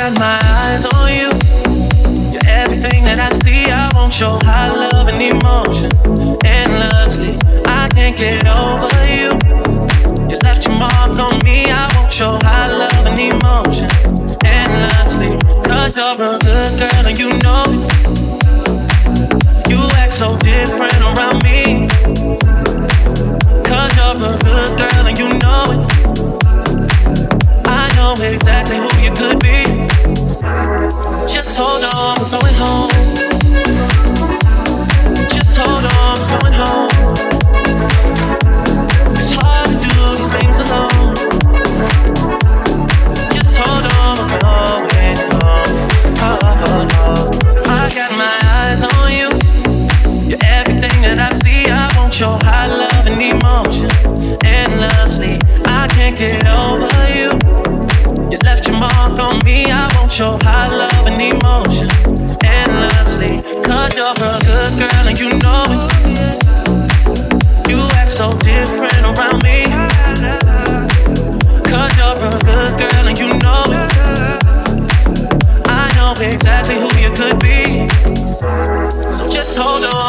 got my eyes on you. You're everything that I see. I want your high love and emotion endlessly. I can't get over you. You left your mark on me. I want your high love and emotion endlessly. Cause you're a good girl and you know it. You act so different around me. Cause you're a good girl and you know it. I know exactly who you could be. Just hold on, we're going home. Just hold on, we're going home. It's hard to do these things alone. Just hold on, we're going home. Oh, oh, oh. I got my eyes on you. You're everything that I see. I want your high love and emotion endlessly. I can't get over you. You left your mark on me. I want your high love and emotion endlessly. Cause you're a good girl and you know it. You act so different around me. Cause you're a good girl and you know it. I know exactly who you could be. So just hold on.